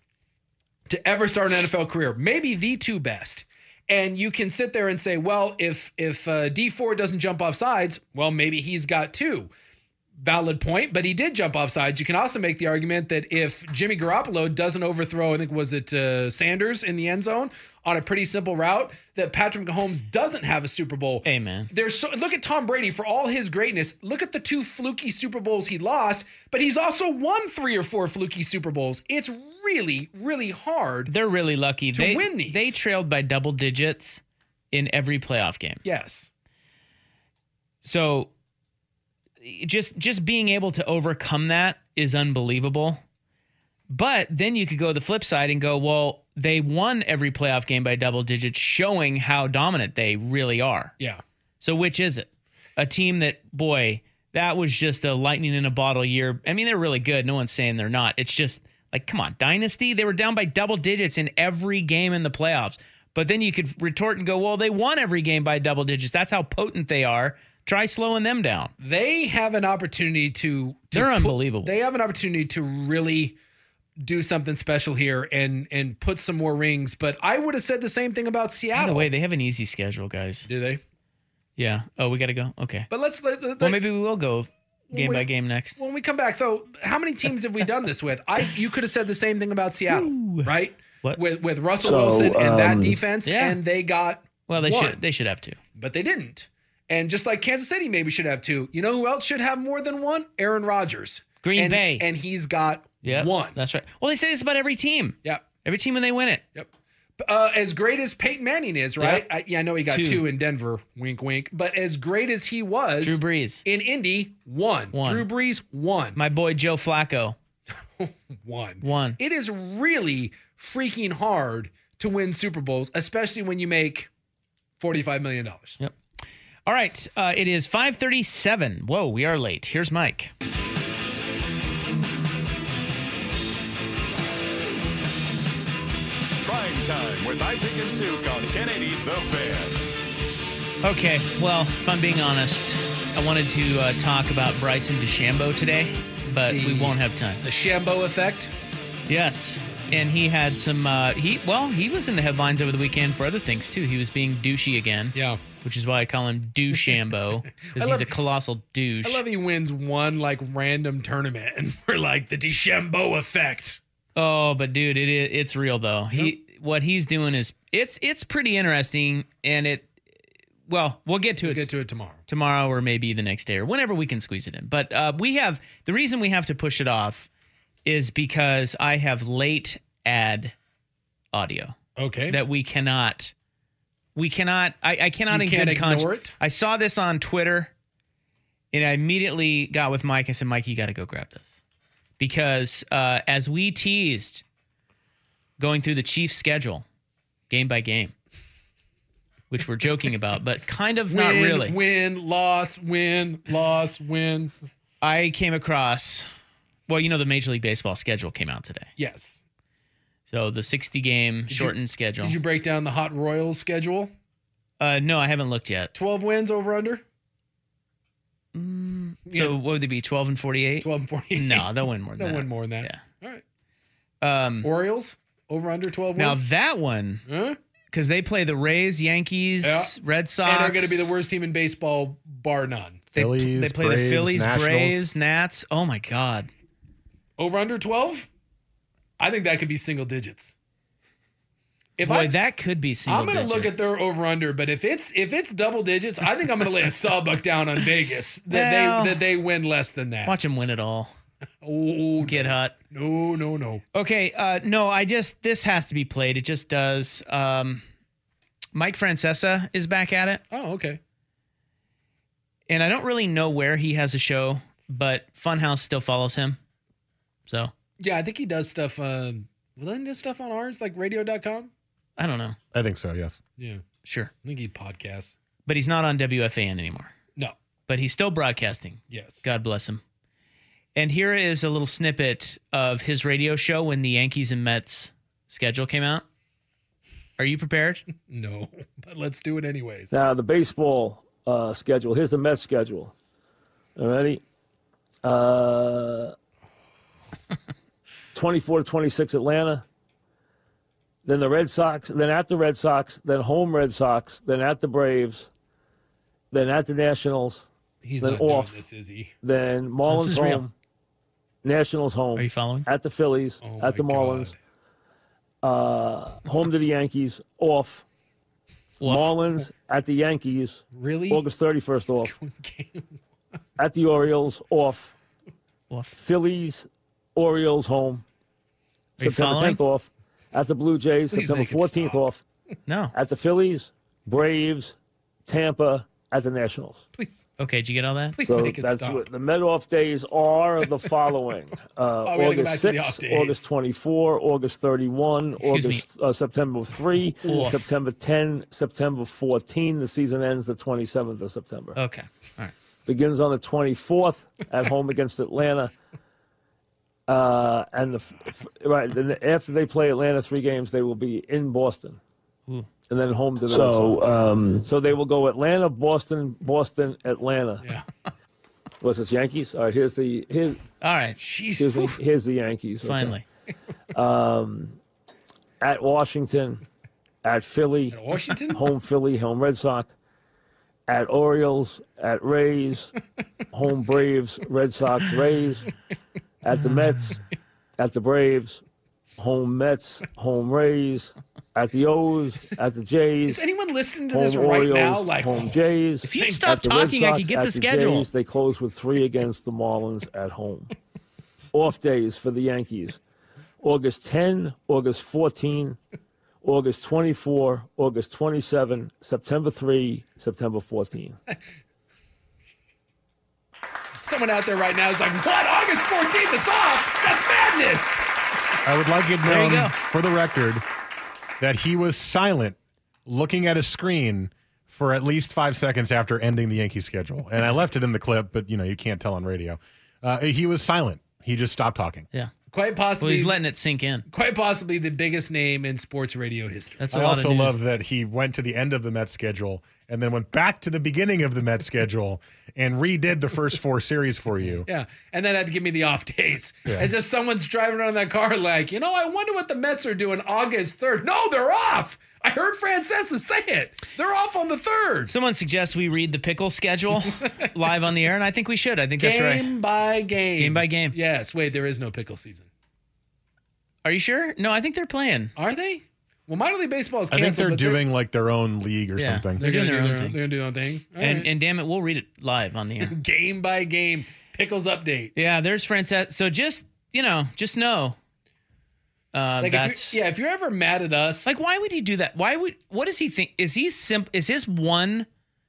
Speaker 12: to ever start an N F L career, maybe the two best. And you can sit there and say, well, if if uh, D four doesn't jump off sides, well, maybe he's got two. Valid point, but he did jump off sides. You can also make the argument that if Jimmy Garoppolo doesn't overthrow, I think, was it uh, Sanders in the end zone on a pretty simple route, that Patrick Mahomes doesn't have a Super Bowl.
Speaker 11: Amen.
Speaker 12: There's so, look at Tom Brady for all his greatness. Look at the two fluky Super Bowls he lost, but he's also won three or four fluky Super Bowls. It's really, really hard.
Speaker 11: They're really lucky
Speaker 12: to
Speaker 11: they,
Speaker 12: win these.
Speaker 11: They trailed by double digits in every playoff game.
Speaker 12: Yes.
Speaker 11: So just just being able to overcome that is unbelievable. But then you could go the flip side and go, well, they won every playoff game by double digits, showing how dominant they really are.
Speaker 12: Yeah.
Speaker 11: So which is it? A team that, boy, that was just a lightning in a bottle year. I mean, they're really good. No one's saying they're not. It's just like, come on, Dynasty, they were down by double digits in every game in the playoffs. But then you could retort and go, well, they won every game by double digits. That's how potent they are. Try slowing them down.
Speaker 12: They have an opportunity to... to
Speaker 11: they're
Speaker 12: put,
Speaker 11: unbelievable.
Speaker 12: They have an opportunity to really do something special here and and put some more rings. But I would have said the same thing about Seattle.
Speaker 11: By the way, they have an easy schedule, guys.
Speaker 12: Do they?
Speaker 11: Yeah. Oh, we got to go? Okay.
Speaker 12: But let's... Let, let,
Speaker 11: well, maybe we will go game
Speaker 12: we,
Speaker 11: by game next.
Speaker 12: When we come back, though, how many teams have we done this with? I You could have said the same thing about Seattle,
Speaker 11: Ooh.
Speaker 12: right?
Speaker 11: What?
Speaker 12: With, with Russell
Speaker 14: So,
Speaker 12: Wilson and
Speaker 14: um,
Speaker 12: that defense,
Speaker 11: yeah.
Speaker 12: and they got
Speaker 11: Well, they
Speaker 12: one.
Speaker 11: should they should have two.
Speaker 12: But they didn't. And just like Kansas City maybe should have two. You know who else should have more than one? Aaron Rodgers.
Speaker 11: Green
Speaker 12: and,
Speaker 11: Bay.
Speaker 12: And he's got
Speaker 11: Yep,
Speaker 12: one.
Speaker 11: That's right. Well, they say this about every team.
Speaker 12: Yep.
Speaker 11: Every team when they win it.
Speaker 12: Yep. Uh, as great as Peyton Manning is, right?
Speaker 11: Yep.
Speaker 12: I, yeah, I know he got
Speaker 11: Two.
Speaker 12: two. in Denver, wink, wink. But as great as he was,
Speaker 11: Drew Brees.
Speaker 12: in Indy, one.
Speaker 11: One.
Speaker 12: Drew Brees, one.
Speaker 11: My boy Joe Flacco.
Speaker 12: one.
Speaker 11: One.
Speaker 12: It is really freaking hard to win Super Bowls, especially when you make forty-five million dollars.
Speaker 11: Yep. All right. Uh, it is five thirty-seven. Whoa, we are late. Here's Mike.
Speaker 5: Prime Time with Isaac and Suk on ten eighty The Fan.
Speaker 11: Okay. Well, if I'm being honest, I wanted to uh, talk about Bryson DeChambeau today, but
Speaker 12: The-
Speaker 11: we won't have time.
Speaker 12: The Shambo effect.
Speaker 11: Yes. And he had some, uh, he well, he was in the headlines over the weekend for other things, too. He was being douchey again.
Speaker 12: Yeah.
Speaker 11: Which is why I call him DeChambeau, because he's
Speaker 12: love-
Speaker 11: a colossal douche.
Speaker 12: I love he wins one like random tournament and we're like the DeChambeau effect.
Speaker 11: Oh, but dude, it is it's real though. He what he's doing is it's it's pretty interesting, and it well we'll get to
Speaker 12: We'll
Speaker 11: it
Speaker 12: get to it tomorrow.
Speaker 11: tomorrow or maybe the next day or whenever we can squeeze it in. But uh, we have the reason we have to push it off is because I have late ad audio
Speaker 12: Okay.
Speaker 11: that we cannot we cannot I, I cannot
Speaker 12: You
Speaker 11: in
Speaker 12: can't
Speaker 11: good
Speaker 12: ignore
Speaker 11: conscience.
Speaker 12: it?
Speaker 11: I saw this on Twitter, and I immediately got with Mike. I said, Mike, you got to go grab this. Because uh, as we teased going through the Chiefs schedule game by game, which we're joking about, but kind of
Speaker 12: win,
Speaker 11: not really.
Speaker 12: Win, loss, win, loss, win.
Speaker 11: I came across, well, you know, the Major League Baseball schedule came out today.
Speaker 12: Yes.
Speaker 11: So the sixty game shortened
Speaker 12: you,
Speaker 11: schedule.
Speaker 12: Did you break down the Hot Royals schedule?
Speaker 11: Uh, no, I haven't looked yet.
Speaker 12: twelve wins over under?
Speaker 11: Mm, so
Speaker 12: Yeah.
Speaker 11: what would they be, twelve and forty-eight?
Speaker 12: twelve and forty-eight.
Speaker 11: No, they'll win more than
Speaker 12: They'll
Speaker 11: that.
Speaker 12: win more than that.
Speaker 11: Yeah.
Speaker 12: All right.
Speaker 11: Um,
Speaker 12: Orioles over under twelve
Speaker 11: now
Speaker 12: wins?
Speaker 11: that one,
Speaker 12: Huh?
Speaker 11: because they play the Rays, Yankees,
Speaker 12: Yeah.
Speaker 11: Red Sox.
Speaker 12: And they're going to be the worst team in baseball, bar none.
Speaker 11: They,
Speaker 13: Phillies,
Speaker 11: they play
Speaker 13: Braves,
Speaker 11: the Phillies,
Speaker 13: Nationals.
Speaker 11: Braves, Nats. Oh my God.
Speaker 12: Over under twelve? I think that could be single digits. If
Speaker 11: Boy,
Speaker 12: I,
Speaker 11: that could be single
Speaker 12: I'm going to look at
Speaker 11: digits.
Speaker 12: their over under, but if it's if it's double digits, I think I'm going to lay a sawbuck down on Vegas that
Speaker 11: Well,
Speaker 12: they that they win less than that.
Speaker 11: Watch them win it all.
Speaker 12: Oh,
Speaker 11: Get hot.
Speaker 12: no, no, no.
Speaker 11: Okay, uh, no, I just this has to be played. It just does. Um, Mike Francesa is back at it,
Speaker 12: Oh, okay.
Speaker 11: and I don't really know where he has a show, but Funhouse still follows him. So
Speaker 12: Yeah, I think he does stuff. Um, will he do stuff on ours like radio dot com?
Speaker 11: I don't know.
Speaker 13: I think so, yes.
Speaker 12: Yeah,
Speaker 11: Sure,
Speaker 12: I think he podcasts.
Speaker 11: but he's not on W F A N anymore.
Speaker 12: No.
Speaker 11: But he's still broadcasting.
Speaker 12: Yes.
Speaker 11: God bless him. And here is a little snippet of his radio show when the Yankees and Mets schedule came out. Are you prepared?
Speaker 12: No, but let's do it anyways.
Speaker 14: Now, the baseball uh, schedule. Here's the Mets schedule. All righty. Uh, twenty-four to twenty-six Atlanta. Then the Red Sox. Then at the Red Sox. Then home Red Sox. Then at the Braves. Then at the Nationals.
Speaker 12: He's
Speaker 14: then
Speaker 12: not
Speaker 14: off.
Speaker 12: doing this, is he?
Speaker 14: Then Marlins
Speaker 11: is
Speaker 14: home.
Speaker 11: real.
Speaker 14: Nationals home.
Speaker 11: Are you following?
Speaker 14: At the Phillies.
Speaker 12: Oh
Speaker 14: at the
Speaker 12: my
Speaker 14: Marlins. Uh, home to the Yankees. Off.
Speaker 11: Woof.
Speaker 14: Marlins at the Yankees.
Speaker 12: Really?
Speaker 14: August thirty-first off. At the Orioles, off.
Speaker 11: Woof.
Speaker 14: Phillies, Orioles home.
Speaker 11: Are you
Speaker 14: September
Speaker 11: following?
Speaker 14: tenth off. At the Blue Jays,
Speaker 12: Please
Speaker 14: September
Speaker 12: make it
Speaker 14: fourteenth
Speaker 12: stop.
Speaker 14: off.
Speaker 11: No.
Speaker 14: At the Phillies, Braves, Tampa, at the Nationals.
Speaker 12: Please,
Speaker 11: Okay, did you get all that?
Speaker 12: please
Speaker 14: So
Speaker 12: make it
Speaker 14: that's
Speaker 12: stop.
Speaker 14: what the Met-off days are the following. Uh,
Speaker 12: Oh, we gotta go back
Speaker 14: August
Speaker 12: to the off
Speaker 14: sixth,
Speaker 12: days.
Speaker 14: August twenty-fourth, August thirty-first,
Speaker 11: Excuse me.
Speaker 14: August uh, September third,
Speaker 11: Off.
Speaker 14: September tenth, September fourteenth. The season ends the twenty-seventh of September.
Speaker 11: Okay. All right.
Speaker 14: Begins on the twenty-fourth at home against Atlanta. Uh, and the f- f- right then after they play Atlanta three games, they will be in Boston,
Speaker 11: Ooh.
Speaker 14: and then home to the
Speaker 10: So,
Speaker 14: Red Sox.
Speaker 10: um,
Speaker 14: So they will go Atlanta, Boston, Boston, Atlanta.
Speaker 12: Yeah.
Speaker 14: What's this, Yankees? All right, here's the here's
Speaker 11: All right.
Speaker 14: excuse me, here's the Yankees. okay.
Speaker 11: Finally.
Speaker 14: At Washington, at Philly,
Speaker 12: At Washington?
Speaker 14: home Philly, home Red Sox. At Orioles, at Rays, home Braves, Red Sox, Rays. At the Mets, at the Braves, home Mets, home Rays. At the O's, at the Jays.
Speaker 12: Is anyone listening to
Speaker 14: home
Speaker 12: this right
Speaker 14: Orioles,
Speaker 12: now? Like,
Speaker 14: home Jays.
Speaker 11: If you'd
Speaker 12: At
Speaker 11: stop
Speaker 14: At the Red
Speaker 11: talking, I
Speaker 14: Sox,
Speaker 11: could get
Speaker 14: at
Speaker 11: the schedule.
Speaker 14: Jays, they close with three against the Marlins at home. Off days for the Yankees. August tenth, August fourteenth, August twenty-fourth, August twenty-seventh, September third, September fourteenth.
Speaker 12: someone out there right now is like, what? August fourteenth, it's off? That's madness.
Speaker 13: I would like it
Speaker 11: There you
Speaker 13: known
Speaker 11: go.
Speaker 13: for the record that he was silent looking at a screen for at least five seconds after ending the Yankee schedule. And I left it in the clip, but, you know, you can't tell on radio. Uh, he was silent. He just stopped talking.
Speaker 11: Yeah.
Speaker 12: Quite possibly.
Speaker 11: Well, he's letting it sink in.
Speaker 12: Quite possibly the biggest name in sports radio history.
Speaker 11: That's a
Speaker 13: I
Speaker 11: lot
Speaker 13: also
Speaker 11: of news.
Speaker 13: love that he went to the end of the Mets schedule and then went back to the beginning of the Mets schedule and redid the first four series for you.
Speaker 12: Yeah, and then had to give me the off days.
Speaker 13: Yeah.
Speaker 12: As if someone's driving around in that car like, you know, I wonder what the Mets are doing August third. No, they're off. I heard Francesa say it. They're off on the third.
Speaker 11: Someone suggests we read the pickle schedule live on the air, and I think we should. I think
Speaker 12: Game
Speaker 11: that's right.
Speaker 12: by game.
Speaker 11: Game by game.
Speaker 12: Yes. Wait, there is no pickle season.
Speaker 11: Are you sure? No, I think they're playing.
Speaker 12: Are they? Well, minor league baseball is
Speaker 13: I
Speaker 12: canceled.
Speaker 13: think they're
Speaker 12: but
Speaker 13: doing like their own league or
Speaker 11: Yeah.
Speaker 13: something.
Speaker 11: They're doing
Speaker 12: gonna
Speaker 11: their
Speaker 12: do
Speaker 11: own thing.
Speaker 12: They're going to do their own thing. All
Speaker 11: And
Speaker 12: right.
Speaker 11: and damn it, we'll read it live on the air.
Speaker 12: Game by game. Pickles update.
Speaker 11: Yeah, there's Francesa. So just, you know, just know. Uh,
Speaker 12: Like
Speaker 11: that's
Speaker 12: if you're, yeah, if you're ever mad at us,
Speaker 11: like, why would he do that? Why would? What does he think? Is he simp? Is his one?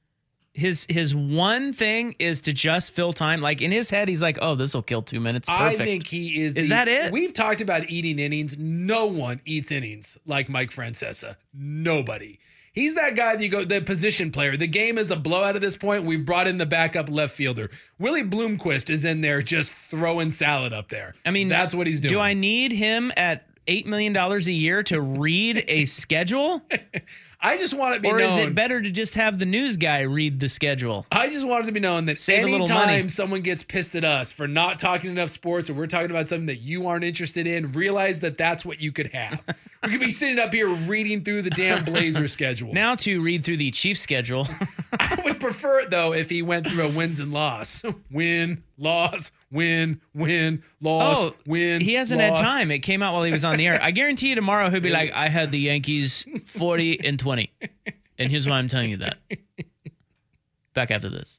Speaker 11: His his one thing is to just fill time. Like in his head, he's like, "Oh, this will kill two minutes. Perfect."
Speaker 12: I think he is.
Speaker 11: Is
Speaker 12: the-
Speaker 11: that it?
Speaker 12: We've talked about eating innings. No one eats innings like Mike Francesa. Nobody. He's that guy that you go, the position player. The game is a blowout at this point. We've brought in the backup left fielder. Willie Bloomquist is in there just throwing salad up there.
Speaker 11: I mean,
Speaker 12: that's what he's doing.
Speaker 11: Do I need him at eight million dollars a year to read a schedule?
Speaker 12: I just want it to be
Speaker 11: Or
Speaker 12: known.
Speaker 11: is it better to just have the news guy read the schedule?
Speaker 12: I just want it to be known that
Speaker 11: Save a little money.
Speaker 12: anytime someone gets pissed at us for not talking enough sports, or we're talking about something that you aren't interested in, realize that that's what you could have. We could be sitting up here reading through the damn Blazer schedule.
Speaker 11: Now to read through the Chiefs schedule.
Speaker 12: I would prefer it though if he went through a wins and loss, win, loss, win, win, loss,
Speaker 11: Oh,
Speaker 12: win.
Speaker 11: he hasn't
Speaker 12: loss.
Speaker 11: had time. It came out while he was on the air. I guarantee you tomorrow he'll be like, I had the Yankees forty and twenty. And here's why I'm telling you that. Back after this.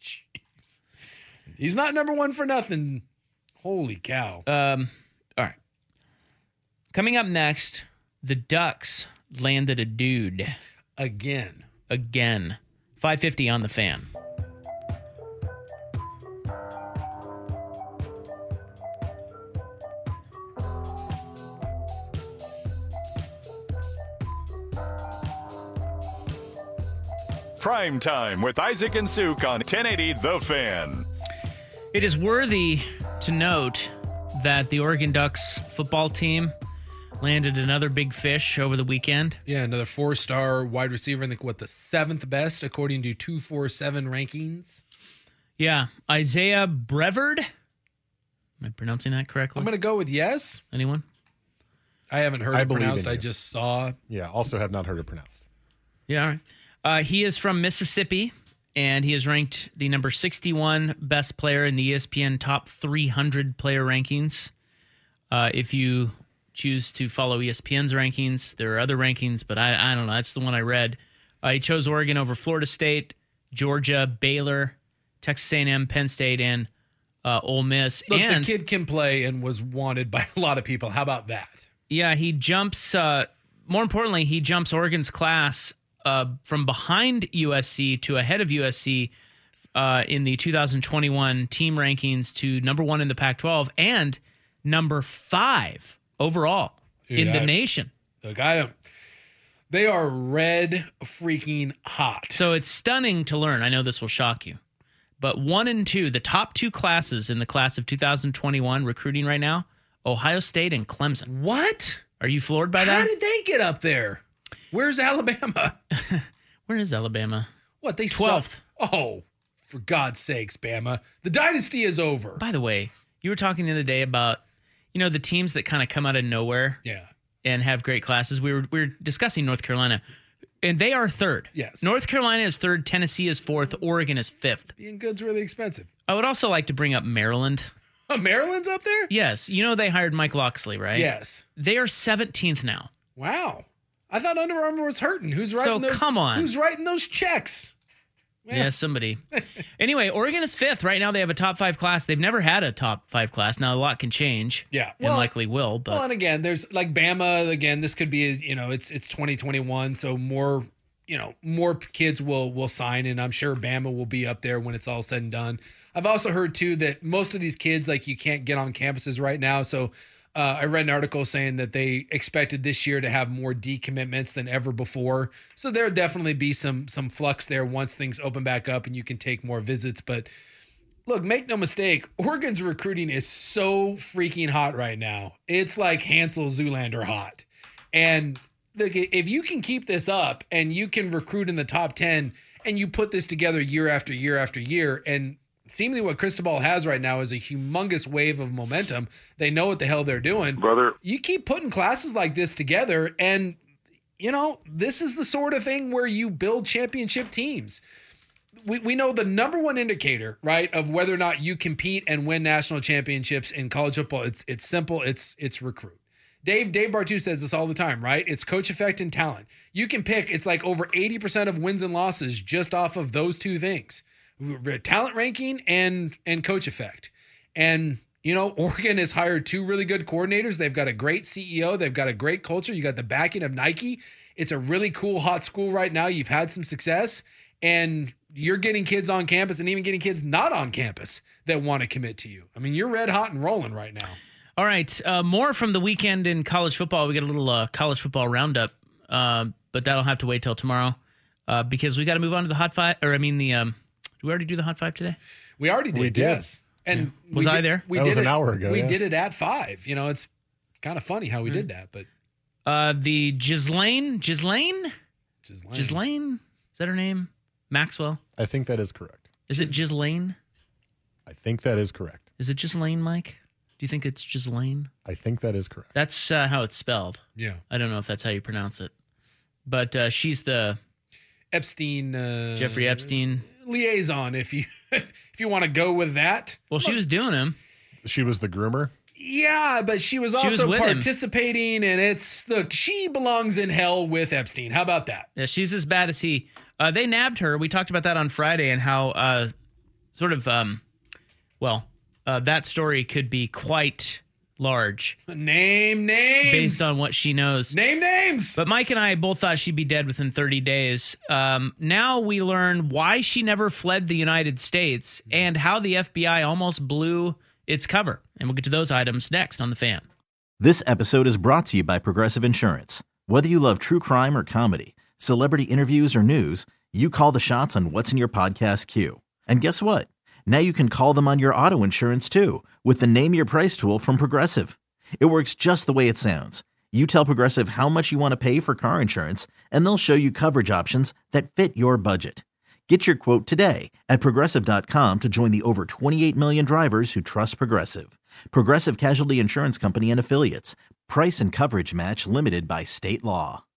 Speaker 12: He's not number one for nothing. Holy cow.
Speaker 11: Um, all right. Coming up next, the Ducks landed a dude.
Speaker 12: Again.
Speaker 11: Again. five fifty on the Fan.
Speaker 5: Prime Time with Isaac and Suk on ten eighty The Fan.
Speaker 11: It is worthy to note that the Oregon Ducks football team landed another big fish over the weekend.
Speaker 12: Yeah, another four-star wide receiver. I think, what, the seventh best according to two forty-seven rankings?
Speaker 11: Yeah, Isaiah Brevard. Am I pronouncing that correctly?
Speaker 12: I'm going to go with yes.
Speaker 11: Anyone?
Speaker 12: I haven't heard
Speaker 13: I
Speaker 12: it
Speaker 13: believe
Speaker 12: pronounced.
Speaker 13: in
Speaker 12: I
Speaker 13: you.
Speaker 12: just saw.
Speaker 13: Yeah, also have not heard it pronounced.
Speaker 11: Yeah, all right. Uh, he is from Mississippi, and he is ranked the number sixty-one best player in the E S P N top three hundred player rankings. Uh, if you choose to follow E S P N's rankings, there are other rankings, but I, I don't know. That's the one I read. Uh, he chose Oregon over Florida State, Georgia, Baylor, Texas A and M, Penn State, and uh, Ole Miss.
Speaker 12: Look,
Speaker 11: and
Speaker 12: the kid can play and was wanted by a lot of people. How about that?
Speaker 11: Yeah, he jumps. Uh, more importantly, he jumps Oregon's class uh, from behind U S C to ahead of U S C uh, in the two thousand twenty-one team rankings to number one in the Pac twelve and number five overall
Speaker 12: Dude,
Speaker 11: in the
Speaker 12: I,
Speaker 11: nation.
Speaker 12: Look, I don't. They are red freaking hot.
Speaker 11: So it's stunning to learn. I know this will shock you, but one and two, the top two classes in the class of two thousand twenty-one recruiting right now, Ohio State and Clemson.
Speaker 12: What?
Speaker 11: Are you floored by that?
Speaker 12: How did they get up there? Where's Alabama?
Speaker 11: Where is Alabama?
Speaker 12: What, they
Speaker 11: twelfth.
Speaker 12: Suck. Oh, for God's sakes, Bama. The dynasty is over.
Speaker 11: By the way, you were talking the other day about, you know, the teams that kind of come out of nowhere.
Speaker 12: Yeah.
Speaker 11: And have great classes. We were we were discussing North Carolina, and they are third.
Speaker 12: Yes.
Speaker 11: North Carolina is third. Tennessee is fourth. Oregon is fifth.
Speaker 12: Being good's really expensive.
Speaker 11: I would also like to bring up Maryland.
Speaker 12: Oh, Maryland's up there?
Speaker 11: Yes. You know they hired Mike Loxley, right?
Speaker 12: Yes.
Speaker 11: They are seventeenth now.
Speaker 12: Wow. I thought Under Armour was hurting. Who's writing
Speaker 11: so
Speaker 12: those?
Speaker 11: Come on.
Speaker 12: Who's writing those checks?
Speaker 11: Man. Yeah, somebody. Anyway, Oregon is fifth. Right now they have a top five class. They've never had a top five class. Now a lot can change.
Speaker 12: Yeah.
Speaker 11: And
Speaker 12: well,
Speaker 11: likely will. But
Speaker 12: well, and again, there's like Bama, again, this could be, you know, it's it's twenty twenty-one, so more, you know, more kids will will sign, and I'm sure Bama will be up there when it's all said and done. I've also heard too that most of these kids, like, you can't get on campuses right now. So Uh, I read an article saying that they expected this year to have more decommitments than ever before. So there'll definitely be some some flux there once things open back up and you can take more visits. But look, make no mistake, Oregon's recruiting is so freaking hot right now. It's like Hansel Zoolander hot. And look, if you can keep this up and you can recruit in the top ten and you put this together year after year after year, and seemingly what Cristobal has right now is a humongous wave of momentum. They know what the hell they're doing.
Speaker 15: Brother.
Speaker 12: You keep putting classes like this together, and, you know, this is the sort of thing where you build championship teams. We we know the number one indicator, right, of whether or not you compete and win national championships in college football. It's it's simple. It's it's recruit. Dave Dave Bartu says this all the time, right? It's coach effect and talent. You can pick, it's like over eighty percent of wins and losses just off of those two things. Talent ranking and and coach effect. And, you know, Oregon has hired two really good coordinators. They've got a great C E O. They've got a great culture. You got the backing of Nike. It's a really cool, hot school right now. You've had some success, and you're getting kids on campus and even getting kids not on campus that want to commit to you. I mean, you're red hot and rolling right now.
Speaker 11: All right. Uh, more from the weekend in college football. We got a little uh, college football roundup, uh, but that'll have to wait till tomorrow uh, because we got to move on to the hot five. Or I mean, the um, did we already do the hot five today?
Speaker 12: We already did.
Speaker 13: We did.
Speaker 12: Yes. And
Speaker 11: yeah. Was
Speaker 12: we
Speaker 11: I
Speaker 12: did,
Speaker 11: there?
Speaker 12: We
Speaker 13: that
Speaker 12: did
Speaker 13: was
Speaker 12: it,
Speaker 13: an hour ago.
Speaker 12: We
Speaker 13: yeah.
Speaker 12: did it at five. You know, it's kind of funny how we mm-hmm. did that, but
Speaker 11: uh, the Ghislaine, Ghislaine,
Speaker 12: Ghislaine,
Speaker 11: Ghislaine, is that her name? Maxwell.
Speaker 13: I think that is correct.
Speaker 11: Is it Ghislaine?
Speaker 13: I think that is correct.
Speaker 11: Is it Ghislaine, Mike? Do you think it's Ghislaine?
Speaker 13: I think that is correct.
Speaker 11: That's uh, how it's spelled.
Speaker 12: Yeah.
Speaker 11: I don't know if that's how you pronounce it, but uh, she's the
Speaker 12: Epstein, uh,
Speaker 11: Jeffrey Epstein
Speaker 12: liaison. If you if you want to go with that.
Speaker 11: Well, she
Speaker 12: Look,
Speaker 11: was doing him.
Speaker 13: She was the groomer.
Speaker 12: Yeah, but she was
Speaker 11: She
Speaker 12: also
Speaker 11: was with
Speaker 12: participating, and it's look, she belongs in hell with Epstein. How about that?
Speaker 11: Yeah, she's as bad as he. Uh, they nabbed her. We talked about that on Friday and how uh, sort of, um, well, uh, that story could be quite large.
Speaker 12: Name names.
Speaker 11: Based on what she knows.
Speaker 12: Name names.
Speaker 11: But Mike and I both thought she'd be dead within thirty days. Um, now we learn why she never fled the United States and how the F B I almost blew its cover. And we'll get to those items next on The Fan.
Speaker 16: This episode is brought to you by Progressive Insurance. Whether you love true crime or comedy, celebrity interviews or news, you call the shots on what's in your podcast queue. And guess what? Now you can call them on your auto insurance too with the Name Your Price tool from Progressive. It works just the way it sounds. You tell Progressive how much you want to pay for car insurance, and they'll show you coverage options that fit your budget. Get your quote today at Progressive dot com to join the over twenty-eight million drivers who trust Progressive. Progressive Casualty Insurance Company and Affiliates. Price and coverage match limited by state law.